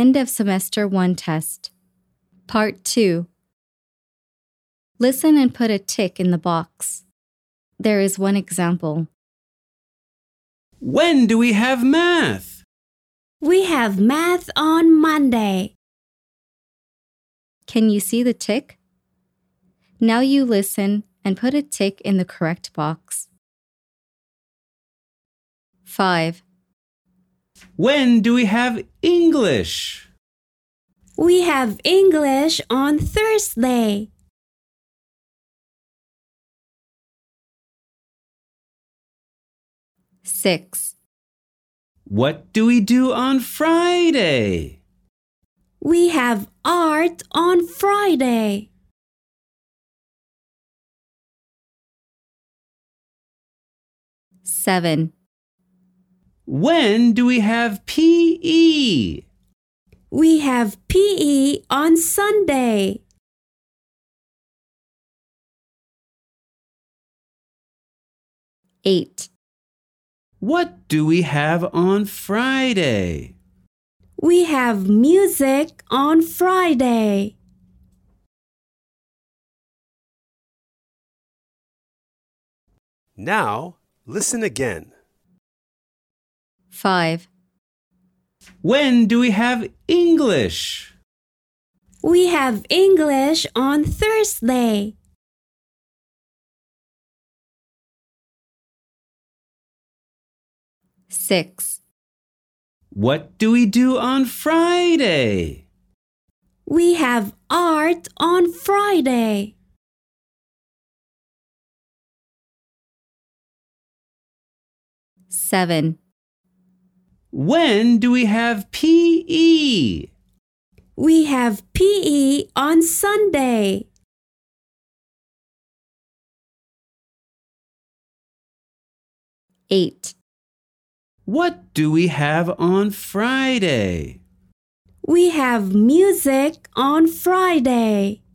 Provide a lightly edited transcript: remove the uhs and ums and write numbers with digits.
End of Semester 1 test. Part 2. Listen and put a tick in the box. There is one example. When do we have math? We have math on Monday. Can you see the tick? Now you listen and put a tick in the correct box. 5. When do we have English? We have English on Thursday. 6. What do we do on Friday? We have art on Friday. 7. When do we have PE? We have PE on Sunday. 8. What do we have on Friday? We have music on Friday. Now, listen again. 5. When do we have English? We have English on Thursday. 6. What do we do on Friday? We have art on Friday. 7. When do we have PE? We have PE on Sunday. 8. What do we have on Friday? We have music on Friday.